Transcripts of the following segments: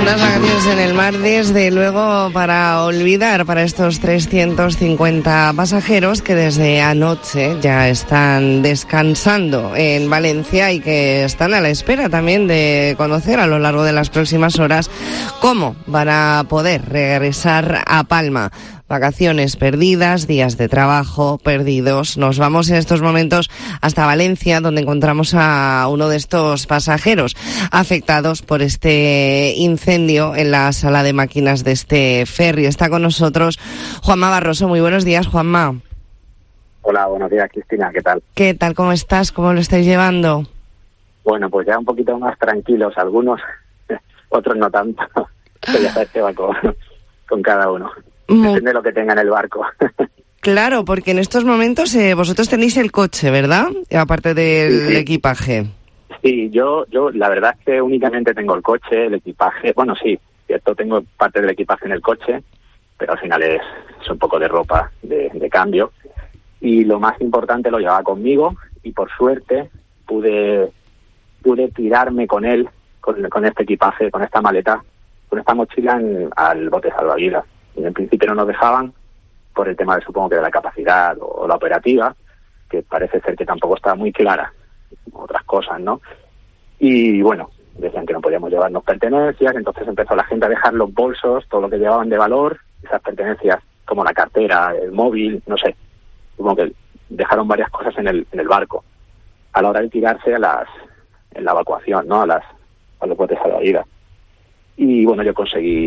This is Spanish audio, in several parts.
Unas vacaciones en el mar, desde luego, para olvidar para estos 350 pasajeros que desde anoche ya están descansando en Valencia y que están a la espera también de conocer a lo largo de las próximas horas cómo van a poder regresar a Palma. Vacaciones perdidas, días de trabajo perdidos. Nos vamos en estos momentos hasta Valencia, donde encontramos a uno de estos pasajeros afectados por este incendio en la sala de máquinas de este ferry. Está con nosotros Juanma Barroso. Muy buenos días, Juanma. Hola, buenos días, Cristina. ¿Qué tal? ¿Qué tal? ¿Cómo estás? ¿Cómo lo estáis llevando? Bueno, pues ya un poquito más tranquilos algunos, otros no tanto. Ya sabes que va con cada uno. Depende de lo que tenga en el barco. Claro, porque en estos momentos vosotros tenéis el coche, ¿verdad? Aparte del Sí. equipaje. Sí, yo la verdad es que únicamente tengo el coche, el equipaje. Bueno, sí, cierto, tengo parte del equipaje en el coche, pero al final es un poco de ropa de cambio. Y lo más importante lo llevaba conmigo y por suerte pude tirarme con él, con este equipaje, con esta maleta, con esta mochila al bote salvavidas. Y en principio no nos dejaban por el tema supongo que de la capacidad o la operativa, que parece ser que tampoco está muy clara, otras cosas, ¿no? Y bueno, decían que no podíamos llevarnos pertenencias, entonces empezó la gente a dejar los bolsos, todo lo que llevaban de valor, esas pertenencias como la cartera, el móvil, no sé, como que dejaron varias cosas en el barco a la hora de tirarse en la evacuación, ¿no? a los botes salvavidas. Y bueno, yo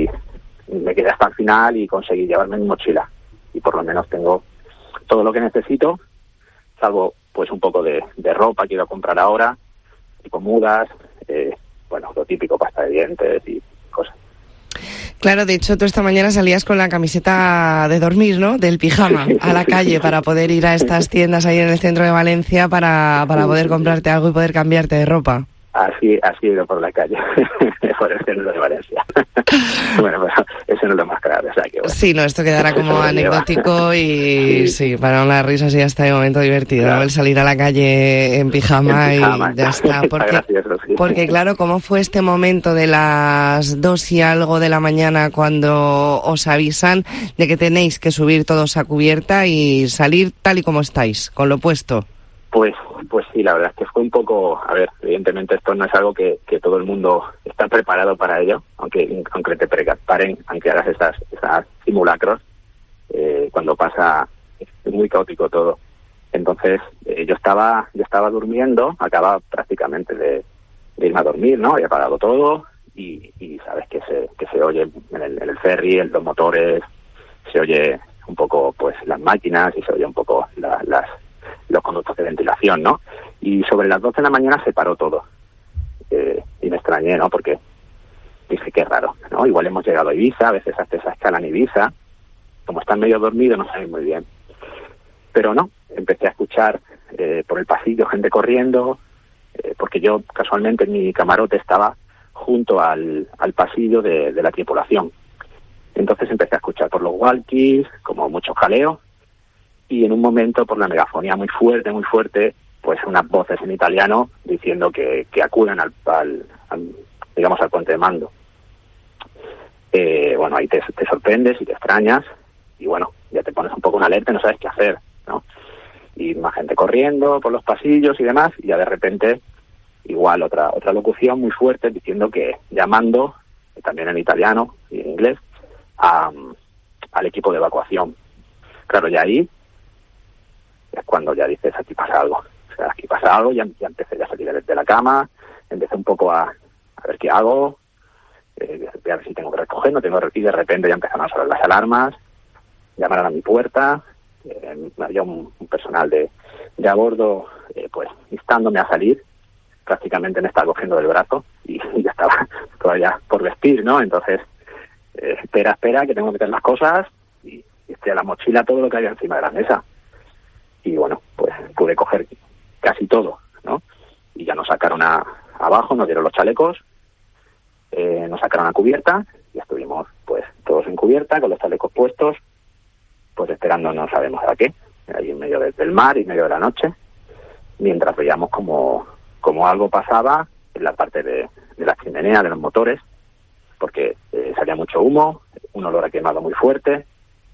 me quedé hasta el final y conseguí llevarme mi mochila. Y por lo menos tengo todo lo que necesito, salvo pues un poco de ropa que iba a comprar ahora, tipo mudas, bueno, lo típico, pasta de dientes y cosas. Claro, de hecho, tú esta mañana salías con la camiseta de dormir, ¿no? Del pijama, a la calle para poder ir a estas tiendas ahí en el centro de Valencia para poder comprarte algo y poder cambiarte de ropa. Así he ido por la calle, por el centro de Valencia. Bueno, pues eso no es lo más grave, o sea que bueno. Sí, no, esto quedará como anecdótico y sí, para una risa sí hasta de momento divertido, claro. ¿no? El salir a la calle en pijama y ya está. Gracioso, sí. Porque claro, ¿cómo fue este momento de las 2 y algo de la mañana cuando os avisan de que tenéis que subir todos a cubierta y salir tal y como estáis, con lo puesto? Pues sí, la verdad es que fue un poco, a ver, evidentemente esto no es algo que todo el mundo está preparado para ello, aunque te preparen, aunque hagas esas simulacros, cuando pasa es muy caótico todo. Entonces yo estaba durmiendo, acababa prácticamente de irme a dormir, ¿no? Había apagado todo y sabes que se oye en el ferry, en los motores, se oye un poco pues las máquinas y se oye un poco los conductos de ventilación, ¿no? Y sobre las 12 de la mañana se paró todo. Y me extrañé, ¿no? Porque dije, qué raro, ¿no? Igual hemos llegado a Ibiza, a veces hasta esa escala en Ibiza. Como están medio dormidos, no saben muy bien. Pero no, empecé a escuchar por el pasillo gente corriendo, porque yo casualmente en mi camarote estaba junto al pasillo de la tripulación. Entonces empecé a escuchar por los walkies, como mucho jaleo, y en un momento por la megafonía muy fuerte, pues unas voces en italiano diciendo que acudan al puente de mando. Bueno, ahí te sorprendes y te extrañas y bueno, ya te pones un poco en alerta y no sabes qué hacer, ¿no? Y más gente corriendo por los pasillos y demás, y ya de repente igual otra locución muy fuerte diciendo que llamando, también en italiano y en inglés, al equipo de evacuación. Claro, ya ahí es cuando ya dices, aquí pasa algo. O sea, aquí pasa algo, ya empecé a salir de la cama, empecé un poco a ver qué hago, a ver si tengo que recoger, no tengo que recoger, y de repente ya empezaron a sonar las alarmas, llamaron a mi puerta, había un personal de a bordo, pues instándome a salir, prácticamente me estaba cogiendo del brazo y ya estaba todavía por vestir, ¿no? Entonces, espera, que tengo que meter las cosas y a la mochila todo lo que había encima de la mesa. Y bueno, pues pude coger casi todo, ¿no? Y ya nos sacaron abajo, nos dieron los chalecos, nos sacaron a cubierta y estuvimos pues todos en cubierta con los chalecos puestos, pues esperando no sabemos a qué, ahí en medio del mar y en medio de la noche, mientras veíamos como algo pasaba en la parte de la chimenea de los motores, porque salía mucho humo, un olor a quemado muy fuerte,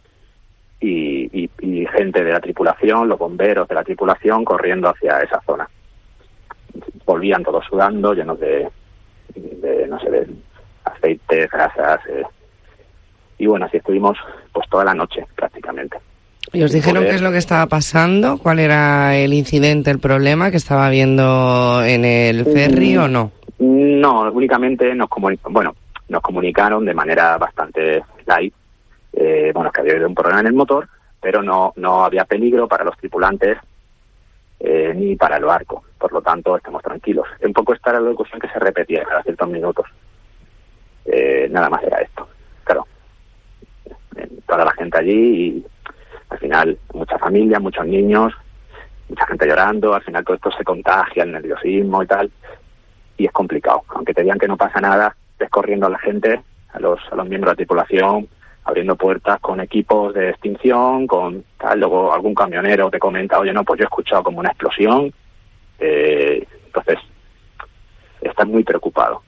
y gente de la tripulación, los bomberos de la tripulación corriendo hacia esa zona. Volvían todos sudando, llenos de no sé, de aceites, grasas, y bueno, así estuvimos pues toda la noche prácticamente. ¿Y os dijeron qué es lo que estaba pasando? ¿Cuál era el incidente, el problema que estaba habiendo en el ferry o no? No, únicamente nos comunicaron de manera bastante light, que había habido un problema en el motor, pero no había peligro para los tripulantes ni para el barco. Por lo tanto, estamos tranquilos. Un poco esta era la locución que se repetía cada ciertos minutos. Nada más era esto. Claro, toda la gente allí y al final mucha familia, muchos niños, mucha gente llorando. Al final todo esto se contagia, el nerviosismo y tal, y es complicado. Aunque te digan que no pasa nada, ves corriendo a la gente, a los miembros de la tripulación, abriendo puertas con equipos de extinción, con tal. Luego algún camionero te comenta, oye, no, pues yo he escuchado como una explosión. Entonces está muy preocupado.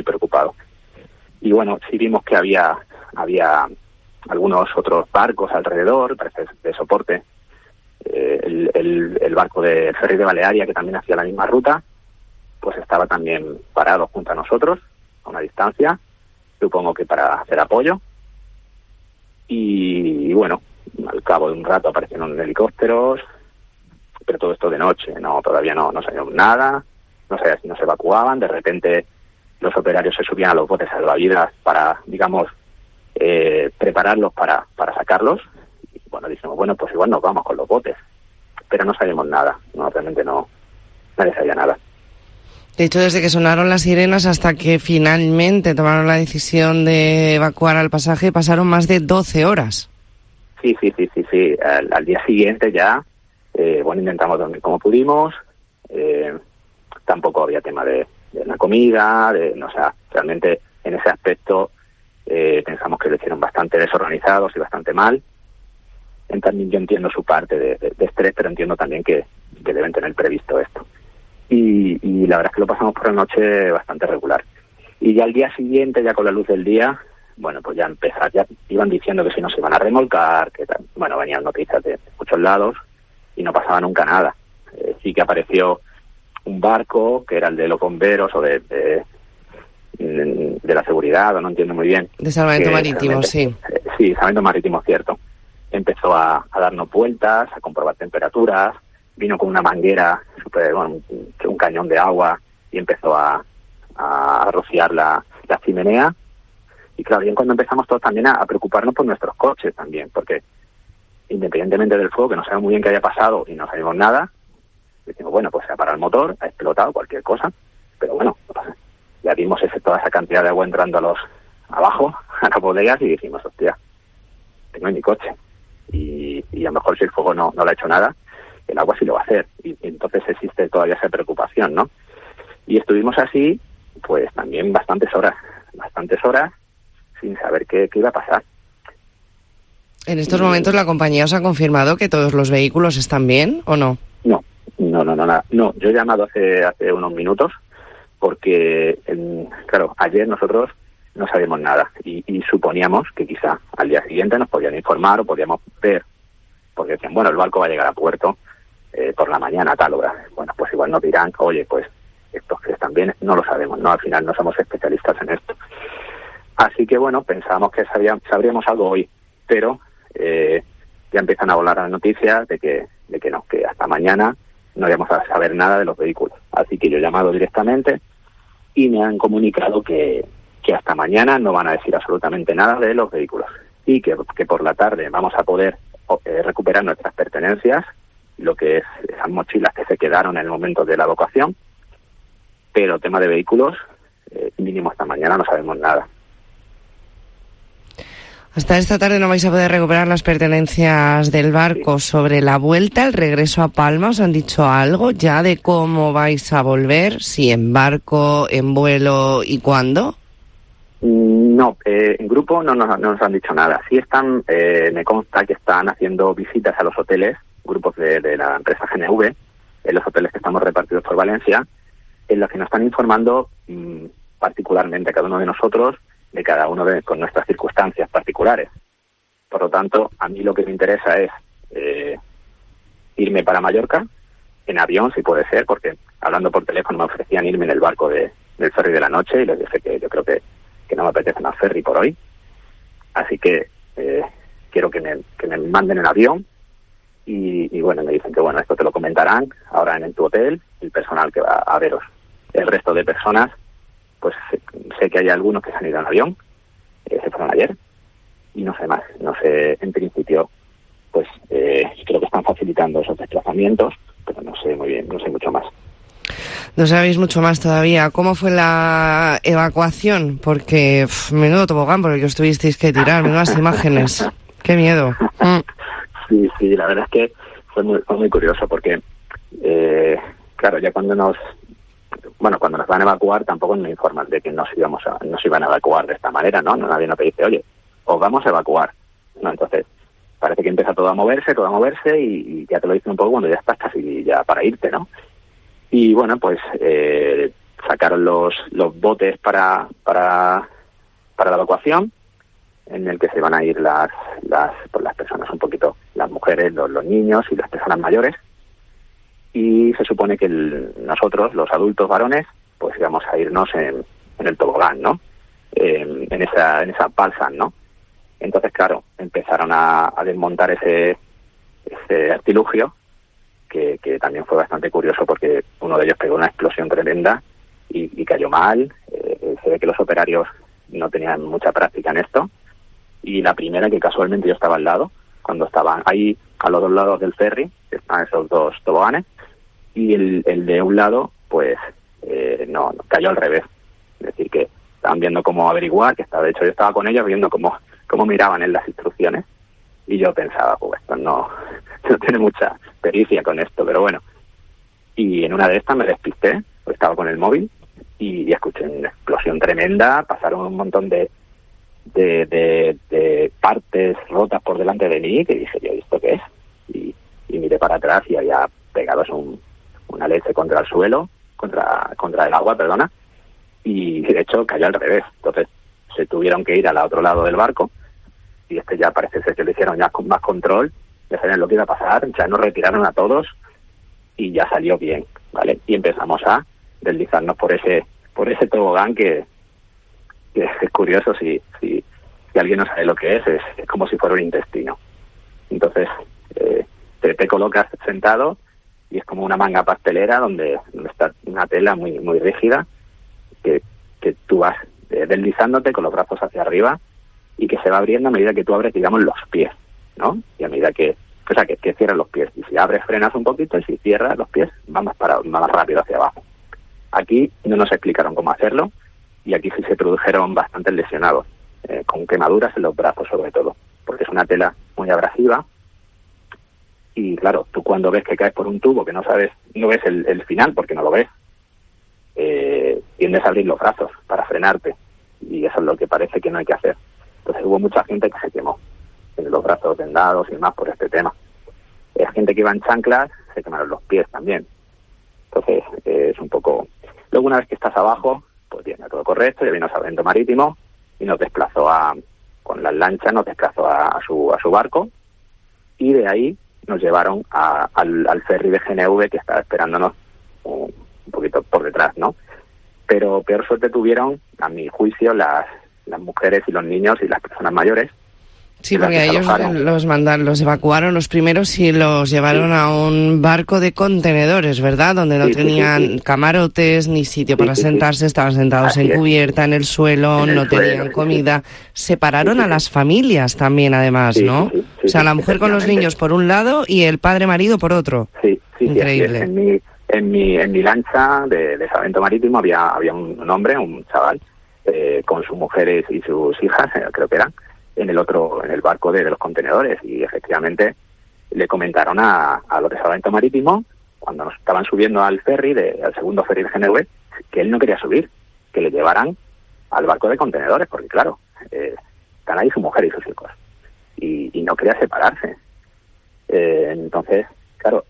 Y bueno, sí vimos que había algunos otros barcos alrededor, parece de soporte. El barco del ferry de Balearia, que también hacía la misma ruta, pues estaba también parado junto a nosotros, a una distancia, supongo que para hacer apoyo. Y bueno, al cabo de un rato aparecieron helicópteros, pero todo esto de noche, todavía no sabíamos nada, no sabía si nos evacuaban. De repente los operarios se subían a los botes salvavidas para, digamos, prepararlos para sacarlos. Y bueno, dijimos, pues igual nos vamos con los botes, pero no sabíamos nada, realmente nadie sabía nada. De hecho, desde que sonaron las sirenas hasta que finalmente tomaron la decisión de evacuar al pasaje, pasaron más de 12 horas. Sí. Al día siguiente ya, intentamos dormir como pudimos. Tampoco había tema de la comida, realmente en ese aspecto pensamos que lo hicieron bastante desorganizados y bastante mal. También yo entiendo su parte de estrés, pero entiendo también que deben tener previsto esto. Y la verdad es que lo pasamos por la noche bastante regular. Y ya al día siguiente, ya con la luz del día, pues ya iban diciendo que si nos iban a remolcar, que tal. Venían noticias de muchos lados y no pasaba nunca nada. Sí que apareció un barco, que era el de los bomberos o de la seguridad, o no entiendo muy bien. De salvamento marítimo, sí. Sí, salvamento marítimo, cierto. Empezó a darnos vueltas, a comprobar temperaturas, vino con una manguera, un cañón de agua, y empezó a rociar la chimenea. Y claro, bien, cuando empezamos todos también a preocuparnos por nuestros coches también, porque independientemente del fuego, que no sabemos muy bien qué haya pasado y no sabemos nada, decimos, pues se ha parado el motor, ha explotado cualquier cosa, pero no pasa. Ya vimos toda esa cantidad de agua entrando abajo, a las bodegas, y dijimos, hostia, tengo en mi coche. Y a lo mejor si el fuego no le ha hecho nada, el agua sí lo va a hacer. Y entonces existe todavía esa preocupación, ¿no? Y estuvimos así, pues también bastantes horas, sin saber qué iba a pasar. ¿En estos momentos la compañía os ha confirmado que todos los vehículos están bien o no? No, nada. No, yo he llamado hace unos minutos porque, claro, ayer nosotros no sabíamos nada y suponíamos que quizá al día siguiente nos podían informar o podíamos ver, porque decían, el barco va a llegar a puerto por la mañana a tal hora. Pues igual nos dirán, oye, pues estos que están bien, no lo sabemos, ¿no? Al final no somos especialistas en esto. Así que pensábamos que sabríamos algo hoy, pero ya empiezan a volar las noticias de que no, que hasta mañana no íbamos a saber nada de los vehículos. Así que yo he llamado directamente y me han comunicado que hasta mañana no van a decir absolutamente nada de los vehículos y que por la tarde vamos a poder recuperar nuestras pertenencias, lo que es esas mochilas que se quedaron en el momento de la evacuación, pero tema de vehículos, mínimo hasta mañana no sabemos nada. Hasta esta tarde no vais a poder recuperar las pertenencias del barco. Sí. Sobre la vuelta, el regreso a Palma, ¿os han dicho algo ya de cómo vais a volver? Si en barco, en vuelo y cuándo. No, en grupo no nos han dicho nada. Sí están, me consta que están haciendo visitas a los hoteles, grupos de la empresa GNV, en los hoteles que estamos repartidos por Valencia, en los que nos están informando particularmente a cada uno de nosotros de cada uno con nuestras circunstancias particulares. Por lo tanto, a mí lo que me interesa es irme para Mallorca, en avión si puede ser, porque hablando por teléfono me ofrecían irme en el barco del ferry de la noche y les dije que yo creo que no me apetece más ferry por hoy. Así que quiero que me manden en avión y bueno, me dicen que bueno, esto te lo comentarán ahora en tu hotel, el personal que va a veros. El resto de personas, pues sé que hay algunos que se han ido en avión, se fueron ayer, y no sé más, no sé, en principio, pues creo que están facilitando esos desplazamientos, pero no sé muy bien, no sé mucho más. No sabéis mucho más todavía. ¿Cómo fue la evacuación? Porque, menudo tobogán por el que os tuvisteis que tirar, menudas imágenes. ¡Qué miedo! Sí, la verdad es que fue muy curioso porque, claro, ya cuando nos van a evacuar tampoco nos informan de que nos iban a evacuar de esta manera, ¿no? Nadie nos dice, oye, os vamos a evacuar, ¿no? Entonces, parece que empieza todo a moverse y ya te lo dicen un poco cuando ya estás casi ya para irte, ¿no? Y bueno, pues sacaron los botes para la evacuación, en el que se van a ir las personas un poquito, las mujeres, los niños y las personas mayores. Y se supone que nosotros, los adultos varones, pues íbamos a irnos en el tobogán, ¿no? En esa balsa, ¿no? Entonces, claro, empezaron a desmontar ese artilugio, que también fue bastante curioso porque uno de ellos pegó una explosión tremenda y cayó mal. Se ve que los operarios no tenían mucha práctica en esto. Y la primera, que casualmente yo estaba al lado, cuando estaban ahí a los dos lados del ferry, que están esos dos toboganes, y el de un lado, pues, no, cayó al revés. Es decir, que estaban viendo cómo averiguar, de hecho yo estaba con ellos viendo cómo miraban en las instrucciones, y yo pensaba, pues esto no tiene mucha pericia con esto, pero bueno. Y en una de estas me despisté, pues estaba con el móvil, y escuché una explosión tremenda, pasaron un montón de partes rotas por delante de mí, que dije yo, ¿esto qué es? Y miré para atrás y había pegados una leche contra el suelo, contra el agua, perdona, y de hecho cayó al revés. Entonces se tuvieron que ir al otro lado del barco, y ya parece ser que lo hicieron ya con más control, ya sabían lo que iba a pasar, ya nos retiraron a todos y ya salió bien, ¿vale? Y empezamos a deslizarnos por ese tobogán que es curioso, si alguien no sabe lo que es como si fuera un intestino. Entonces te colocas sentado y es como una manga pastelera donde está una tela muy muy rígida que tú vas deslizándote con los brazos hacia arriba y que se va abriendo a medida que tú abres, digamos, los pies, ¿no? Y a medida que cierras los pies, y si abres frenas un poquito y si cierras los pies va más rápido hacia abajo. Aquí no nos explicaron cómo hacerlo y aquí sí se produjeron bastantes lesionados, con quemaduras en los brazos sobre todo, porque es una tela muy abrasiva y claro, tú cuando ves que caes por un tubo que no ves el final porque no lo ves, tiendes a abrir los brazos para frenarte y eso es lo que parece que no hay que hacer. Entonces hubo mucha gente que se quemó, tiene los brazos vendados y más por este tema. Gente que iba en chanclas, se quemaron los pies también. Entonces es un poco... Luego una vez que estás abajo, pues viene todo correcto, ya vino Salvamento Marítimo y nos desplazó con las lanchas, nos desplazó a su barco y de ahí nos llevaron al ferry de GNV que estaba esperándonos un poquito por detrás, ¿no? Pero peor suerte tuvieron, a mi juicio, las mujeres y los niños y las personas mayores. Sí, porque a ellos los evacuaron los primeros y los llevaron a un barco de contenedores, ¿verdad? Donde no tenían camarotes ni sitio para sentarse, estaban sentados en cubierta, en el suelo, no tenían comida. Separaron a las familias también, además, ¿no? O sea, la mujer con los niños por un lado y el padre-marido por otro. Sí. Increíble. En mi lancha de Salvamento Marítimo había un hombre, un chaval, con sus mujeres y sus hijas, creo que eran, en el barco de los contenedores, y efectivamente le comentaron a los de Salvamento Marítimo, cuando nos estaban subiendo al segundo ferry de GNV, que él no quería subir, que le llevaran al barco de contenedores, porque claro, están ahí su mujer y sus hijos, y no quería separarse. Entonces, claro,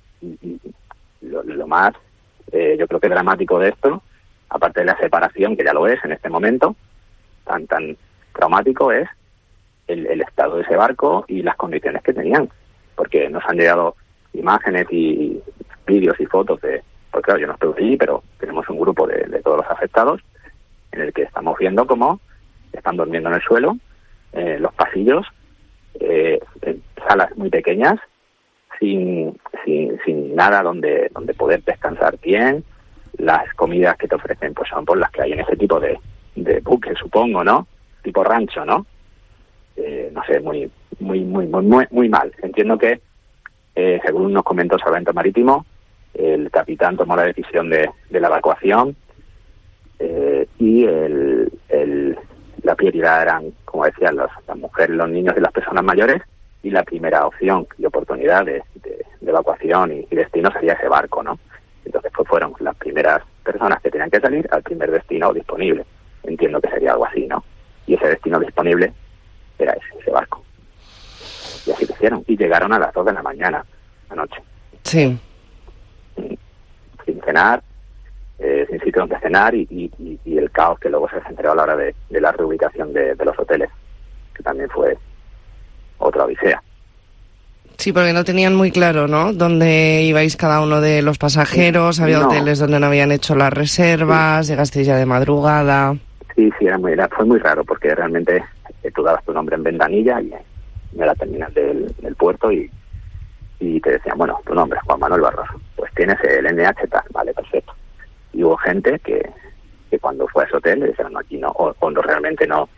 lo más, yo creo que dramático de esto, aparte de la separación, que ya lo es en este momento, tan traumático es el estado de ese barco y las condiciones que tenían, porque nos han llegado imágenes y vídeos y fotos porque claro, yo no estoy allí, pero tenemos un grupo de todos los afectados en el que estamos viendo cómo están durmiendo en el suelo, los pasillos, en salas muy pequeñas, sin nada donde poder descansar bien. Las comidas que te ofrecen pues son por las que hay en ese tipo de buques, supongo, ¿no? Tipo rancho, ¿no? No sé, muy mal. Entiendo que, según nos comentó Salvamento Marítimo, el capitán tomó la decisión de la evacuación y la prioridad eran, como decían, las mujeres, los niños y las personas mayores, y la primera opción y oportunidad de evacuación y destino sería ese barco, ¿no? Entonces pues fueron las primeras personas que tenían que salir al primer destino disponible. Entiendo que sería algo así, ¿no? Y ese destino disponible era ese barco. Y así lo hicieron. Y llegaron a las 2 de la mañana, anoche. Sí. Sin cenar, sin sitio donde cenar y el caos que luego se generó a la hora de la reubicación de los hoteles, que también fue otra odisea. Sí, porque no tenían muy claro, ¿no?, dónde ibais cada uno de los pasajeros. Había hoteles donde no habían hecho las reservas, llegasteis ya de madrugada. Sí, fue muy raro, porque realmente tú dabas tu nombre en ventanilla y en la terminal del puerto y te decían, bueno, tu nombre es Juan Manuel Barroso, pues tienes el NH tal, vale, perfecto. Y hubo gente que cuando fue a ese hotel le dijeron, no, aquí no, o cuando realmente no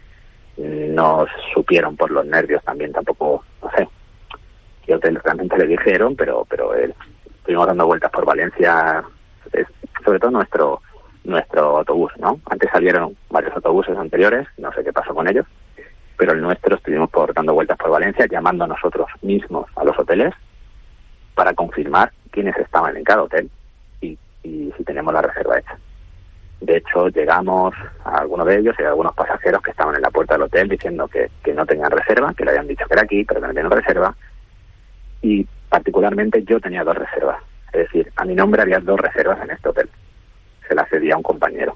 supieron por los nervios también, tampoco, no sé qué hotel realmente le dijeron, pero estuvimos dando vueltas por Valencia, sobre todo nuestro autobús, ¿no? Antes salieron varios autobuses anteriores, no sé qué pasó con ellos, pero el nuestro estuvimos dando vueltas por Valencia, llamando nosotros mismos a los hoteles para confirmar quiénes estaban en cada hotel y si tenemos la reserva hecha. De hecho, llegamos a algunos de ellos y a algunos pasajeros que estaban en la puerta del hotel diciendo que no tenían reserva, que le habían dicho que era aquí, pero que no tenían reserva. Y particularmente yo tenía 2 reservas. Es decir, a mi nombre había 2 reservas en este hotel. Se las cedí a un compañero.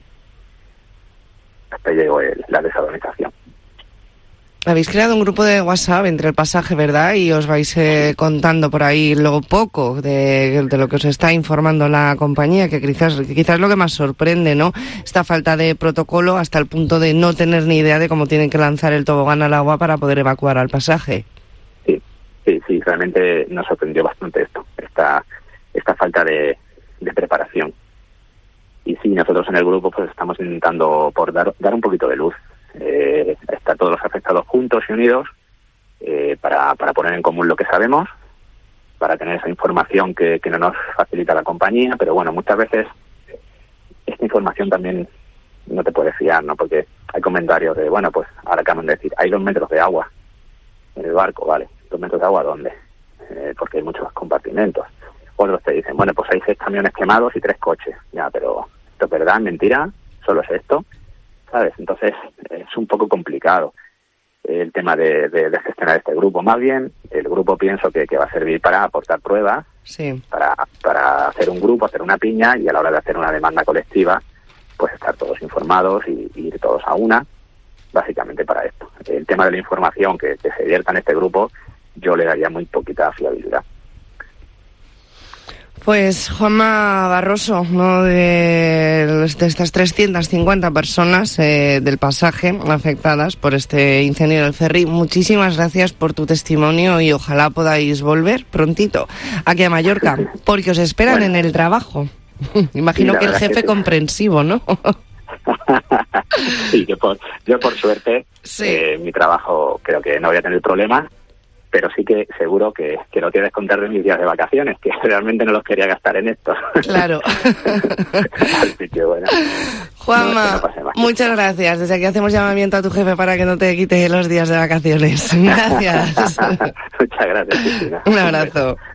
Hasta llegó la desorganización. Habéis creado un grupo de WhatsApp entre el pasaje, ¿verdad? Y os vais contando por ahí lo poco de lo que os está informando la compañía, que quizás es lo que más sorprende, ¿no? Esta falta de protocolo hasta el punto de no tener ni idea de cómo tienen que lanzar el tobogán al agua para poder evacuar al pasaje. Sí, realmente nos sorprendió bastante esta falta de preparación. Y sí, nosotros en el grupo pues estamos intentando por dar un poquito de luz. Estar todos los afectados juntos y unidos para poner en común lo que sabemos, para tener esa información que no nos facilita la compañía, pero bueno, muchas veces esta información también no te puedes fiar, ¿no? Porque hay comentarios de, bueno, pues ahora acaban de decir, hay 2 metros de agua en el barco, vale, 2 metros de agua, ¿dónde? Porque hay muchos compartimentos. Otros te dicen, bueno, pues hay 6 camiones quemados y 3 coches. Ya, pero ¿esto es verdad? ¿Mentira? ¿Solo es esto? ¿Sabes? Entonces es un poco complicado el tema de gestionar este grupo. Más bien, el grupo pienso que va a servir para aportar pruebas, sí, para hacer un grupo, hacer una piña y a la hora de hacer una demanda colectiva, pues estar todos informados y ir todos a una, básicamente para esto. El tema de la información que se vierta en este grupo, yo le daría muy poquita fiabilidad. Pues Juanma Barroso, uno de estas 350 personas del pasaje afectadas por este incendio del ferry, muchísimas gracias por tu testimonio y ojalá podáis volver prontito aquí a Mallorca, porque os esperan en el trabajo. Imagino sí, que el jefe comprensivo, ¿no? Sí, yo por suerte, sí. Mi trabajo creo que no voy a tener problemas, pero sí que seguro que no quiero descontar de mis días de vacaciones, que realmente no los quería gastar en esto. Claro. Así que bueno. Juanma, muchas gracias. Desde aquí hacemos llamamiento a tu jefe para que no te quite los días de vacaciones. Gracias. Muchas gracias, Cristina. Un abrazo.